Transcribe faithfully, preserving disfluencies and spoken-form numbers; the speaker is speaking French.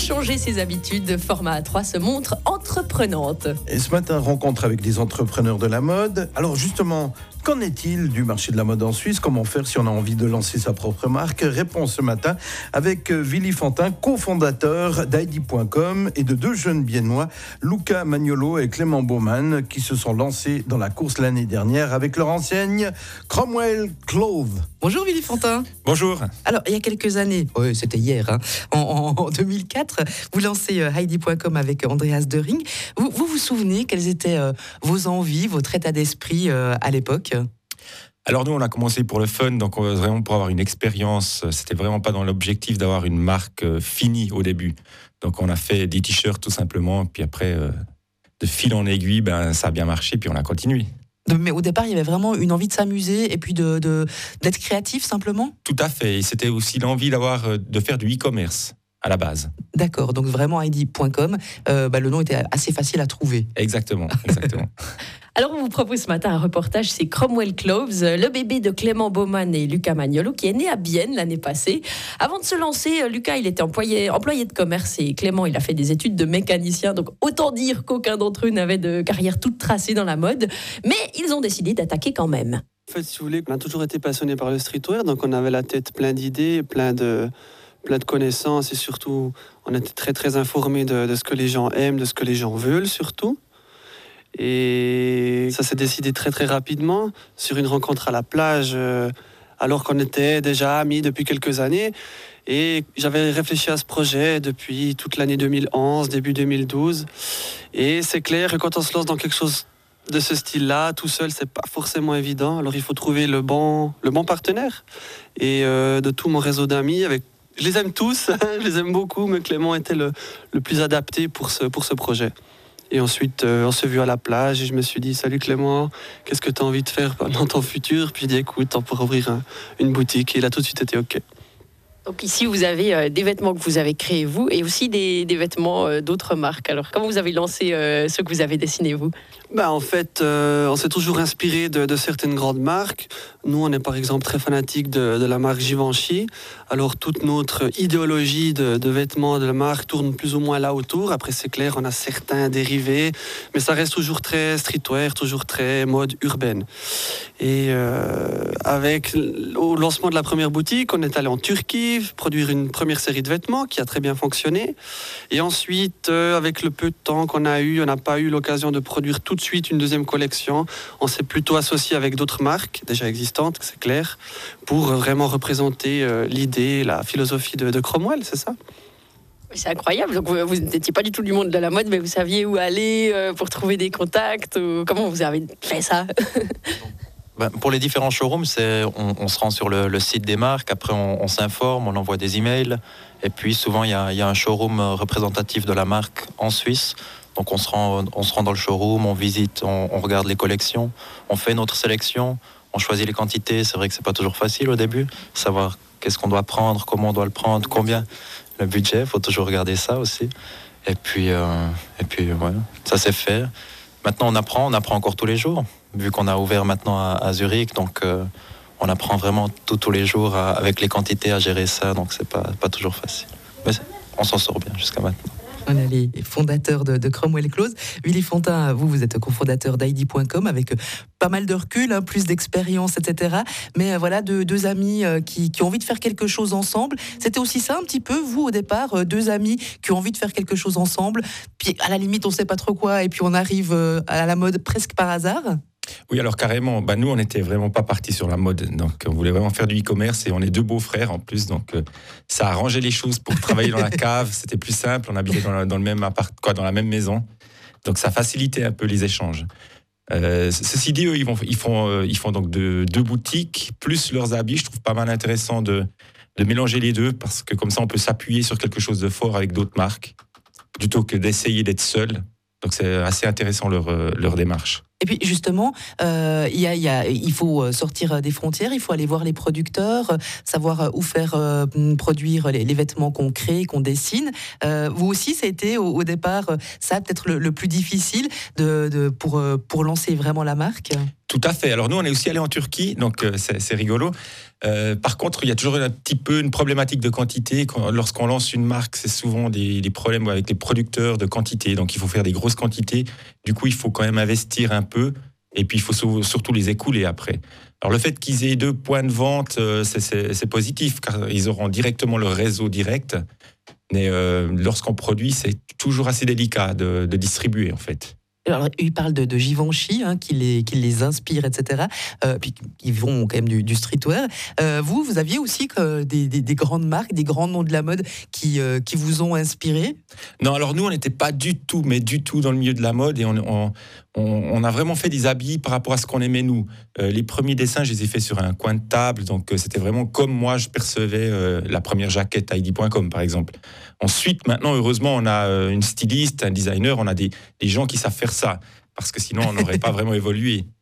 changer ses habitudes, Format A trois se montre entreprenante. Et ce matin, rencontre avec des entrepreneurs de la mode. Alors justement, qu'en est-il du marché de la mode en Suisse? Comment faire si on a envie de lancer sa propre marque? Réponse ce matin avec Willy Fantin, cofondateur d'I D point com et de deux jeunes biennois, Luca Magnolo et Clément Baumann, qui se sont lancés dans la course l'année dernière avec leur enseigne Cromwell Clothes. Bonjour Willy Fantin. Bonjour. Alors, il y a quelques années, oui, c'était hier, hein, en, en deux mille quatre, vous lancez euh, I D point com avec Andreas Dering. Vous, vous vous souvenez quelles étaient euh, vos envies, votre état d'esprit euh, à l'époque? Alors nous, on a commencé pour le fun, donc vraiment pour avoir une expérience. C'était vraiment pas dans l'objectif d'avoir une marque euh, finie au début. Donc on a fait des t-shirts tout simplement, puis après, euh, de fil en aiguille, ben, ça a bien marché, puis on a continué. Mais au départ, il y avait vraiment une envie de s'amuser et puis de, de, d'être créatif simplement? Tout à fait, et c'était aussi l'envie d'avoir, euh, de faire du e-commerce à la base. D'accord, donc vraiment I D point com, euh, bah, le nom était assez facile à trouver. Exactement, exactement. Alors, on vous propose ce matin un reportage, c'est Cromwell Clothes, le bébé de Clément Baumann et Luca Magnolo, qui est né à Bienne l'année passée. Avant de se lancer, Luca, il était employé, employé de commerce et Clément, il a fait des études de mécanicien. Donc, autant dire qu'aucun d'entre eux n'avait de carrière toute tracée dans la mode. Mais ils ont décidé d'attaquer quand même. En fait, si vous voulez, on a toujours été passionné par le streetwear, donc on avait la tête plein d'idées, plein de... plein de connaissances et surtout, on était très très informés de, de ce que les gens aiment, de ce que les gens veulent surtout. Et ça s'est décidé très très rapidement sur une rencontre à la plage, euh, alors qu'on était déjà amis depuis quelques années. Et j'avais réfléchi à ce projet depuis toute l'année deux mille onze, début deux mille douze. Et c'est clair que quand on se lance dans quelque chose de ce style-là, tout seul, c'est pas forcément évident. Alors il faut trouver le bon, le bon partenaire. Et euh, de tout mon réseau d'amis, avec je les aime tous, je les aime beaucoup, mais Clément était le, le plus adapté pour ce, pour ce projet. Et ensuite, euh, on s'est vu à la plage et je me suis dit « Salut Clément, qu'est-ce que tu as envie de faire dans ton futur ?» Puis il dit « Écoute, on pourrait ouvrir un, une boutique. » Et il a tout de suite été OK. Donc ici, vous avez euh, des vêtements que vous avez créés vous et aussi des, des vêtements euh, d'autres marques. Alors, comment vous avez lancé euh, ceux que vous avez dessinés vous? Ben, en fait, euh, on s'est toujours inspiré de, de certaines grandes marques. Nous, on est par exemple très fanatiques de, de la marque Givenchy. Alors, toute notre idéologie de, de vêtements de la marque tourne plus ou moins là autour. Après, c'est clair, on a certains dérivés, mais ça reste toujours très streetwear, toujours très mode urbaine. Et euh, avec au lancement de la première boutique, on est allé en Turquie produire une première série de vêtements qui a très bien fonctionné. Et ensuite, euh, avec le peu de temps qu'on a eu, on n'a pas eu l'occasion de produire tout de suite une deuxième collection. On s'est plutôt associé avec d'autres marques déjà existantes, c'est clair, pour vraiment représenter euh, l'idée, la philosophie de, de Cromwell, c'est ça? C'est incroyable. Donc vous n'étiez pas du tout du monde de la mode, mais vous saviez où aller euh, pour trouver des contacts. Ou... Comment vous avez fait ça? Ben, pour les différents showrooms, c'est, on, on se rend sur le, le site des marques, après on, on s'informe, on envoie des emails, et puis souvent il y a, il y a un showroom représentatif de la marque en Suisse, donc on se rend, on se rend dans le showroom, on visite, on, on regarde les collections, on fait notre sélection, on choisit les quantités. C'est vrai que c'est pas toujours facile au début, savoir qu'est-ce qu'on doit prendre, comment on doit le prendre, combien, le budget, il faut toujours regarder ça aussi, et puis, euh, et puis voilà, ça c'est fait. Maintenant on apprend, on apprend encore tous les jours, vu qu'on a ouvert maintenant à, à Zurich, donc euh, on apprend vraiment tout, tous les jours à, avec les quantités à gérer ça, donc c'est pas, pas toujours facile. Mais on s'en sort bien jusqu'à maintenant. On a les fondateurs de, de Cromwell Clothes. Willy Fantin, vous, vous êtes cofondateur d'I D point com avec pas mal de recul, hein, plus d'expérience, et cetera. Mais euh, voilà, deux, deux amis euh, qui, qui ont envie de faire quelque chose ensemble. C'était aussi ça un petit peu, vous, au départ, euh, deux amis qui ont envie de faire quelque chose ensemble. Puis à la limite, on ne sait pas trop quoi, et puis on arrive euh, à la mode presque par hasard. Oui, alors carrément, bah, nous on n'était vraiment pas partis sur la mode, donc on voulait vraiment faire du e-commerce et on est deux beaux-frères en plus, donc euh, ça a arrangé les choses pour travailler dans la cave, c'était plus simple, on habitait dans, la, dans, le même appart, quoi, dans la même maison, donc ça facilitait un peu les échanges. Euh, ceci dit, eux, ils, vont, ils, font, euh, ils font donc de, deux boutiques, plus leurs habits, je trouve pas mal intéressant de, de mélanger les deux, parce que comme ça on peut s'appuyer sur quelque chose de fort avec d'autres marques, plutôt que d'essayer d'être seul, donc c'est assez intéressant leur, leur démarche. Et puis justement, euh, y a, y a, il faut sortir des frontières, il faut aller voir les producteurs, savoir où faire euh, produire les, les vêtements qu'on crée, qu'on dessine. Euh, vous aussi, ça a été au, au départ, ça peut-être le, le plus difficile de, de, pour, pour lancer vraiment la marque? Tout à fait. Alors nous, on est aussi allé en Turquie, donc euh, c'est, c'est rigolo. Euh, par contre, il y a toujours un petit peu une problématique de quantité. Quand, lorsqu'on lance une marque, c'est souvent des, des problèmes avec les producteurs de quantité. Donc il faut faire des grosses quantités. Du coup, il faut quand même investir un peu. Et puis, il faut surtout les écouler après. Alors, le fait qu'ils aient deux points de vente, c'est, c'est, c'est positif, car ils auront directement leur réseau direct. Mais euh, lorsqu'on produit, c'est toujours assez délicat de, de distribuer, en fait. Alors, il parle de, de Givenchy, hein, qui, les, qui les inspire, et cetera. Euh, puis, ils vont quand même du, du streetwear. Euh, vous, vous aviez aussi euh, des, des, des grandes marques, des grands noms de la mode qui, euh, qui vous ont inspiré? Non, alors nous, on n'était pas du tout, mais du tout dans le milieu de la mode. Et on, on, on, on a vraiment fait des habits par rapport à ce qu'on aimait, nous. Euh, les premiers dessins, je les ai faits sur un coin de table. Donc, euh, c'était vraiment comme moi, je percevais euh, la première jaquette I D point com, par exemple. Ensuite, maintenant, heureusement, on a euh, une styliste, un designer, on a des, des gens qui savent faire ça. Parce que sinon, on n'aurait pas vraiment évolué.